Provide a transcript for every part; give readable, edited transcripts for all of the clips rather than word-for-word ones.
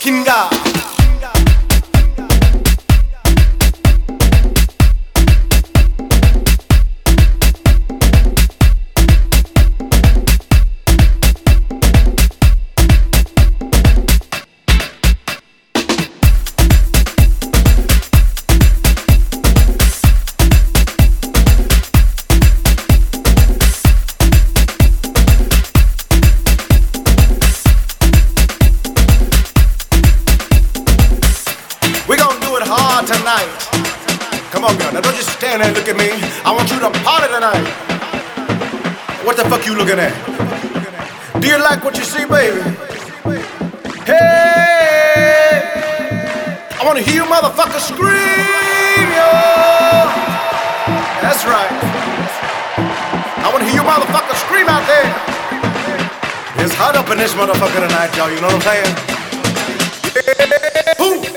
Kinga. Tonight. Come on, girl. Now don't just stand there and look at me. I want you to party tonight. What the fuck you looking at? Do you like what you see, baby? Hey! I want to hear you motherfuckers scream, yo! That's right. I want to hear you motherfuckers scream out there. It's hot up in this motherfucker tonight, y'all. You know what I'm saying? Yeah. Ooh.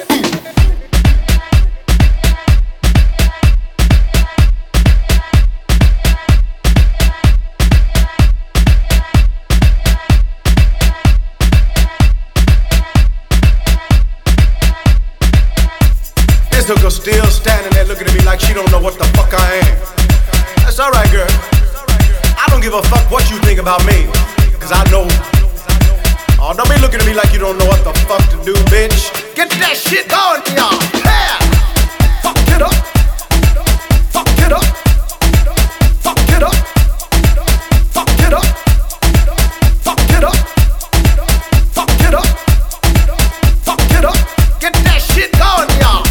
This hooker still standing there looking at me like she don't know what the fuck I am. That's alright, girl. I don't give a fuck what you think about me, cause I know. Oh, don't be looking at me like you don't know what the fuck to do, bitch. Get that shit going, y'all. Yeah. Fuck it up. Fuck it up. Fuck it up. Fuck it up. Fuck it up. Fuck it up. Fuck it up. Get that shit going, y'all.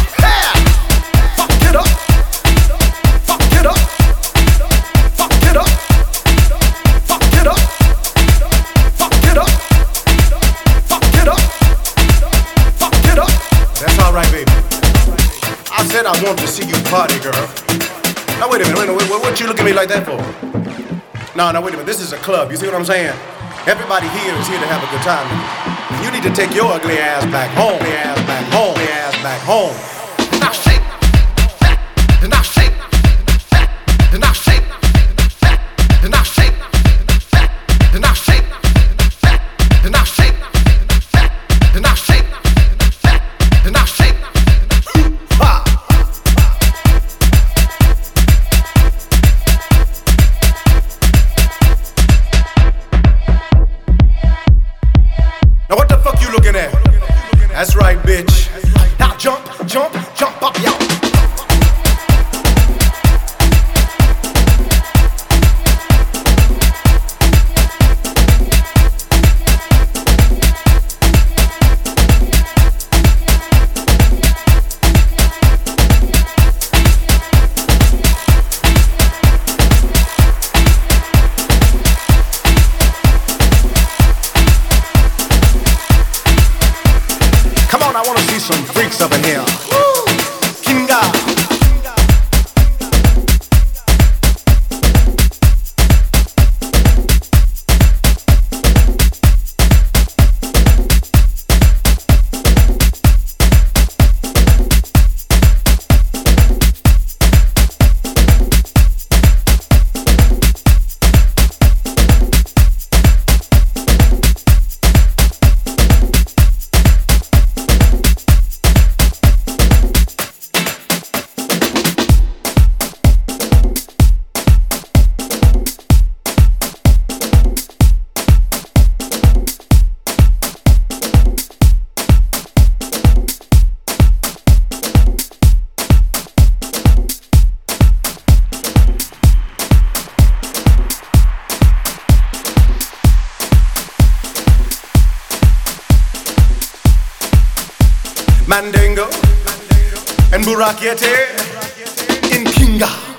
I want to see you party, girl. Now wait a minute, what you looking at me like that for? No, wait a minute, this is a club, you see what I'm saying? Everybody here is here to have a good time. You need to take your ugly ass back home, Now shake, now shake, now shake, now shake, now shake, now shake, now shake, now shake. Now what the fuck you looking at? That's right, bitch. Now jump, jump, jump up, y'all. I wanna see some freaks up in here. Woo! Kinga. Mandingo and Burakiete in Kinga.